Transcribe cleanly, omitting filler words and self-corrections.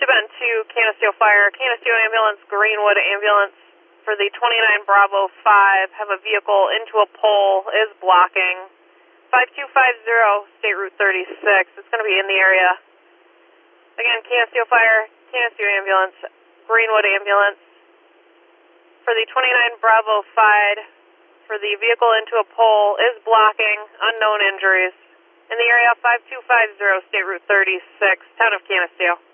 Ben to Canisteo Fire, Canisteo Ambulance, Greenwood Ambulance for the 29 Bravo 5, have a vehicle into a pole, is blocking. 5250, State Route 36, it's going to be in the area. Again, Canisteo Fire, Canisteo Ambulance, Greenwood Ambulance for the 29 Bravo 5, for the vehicle into a pole, is blocking, unknown injuries. In the area, 5250, State Route 36, town of Canisteo.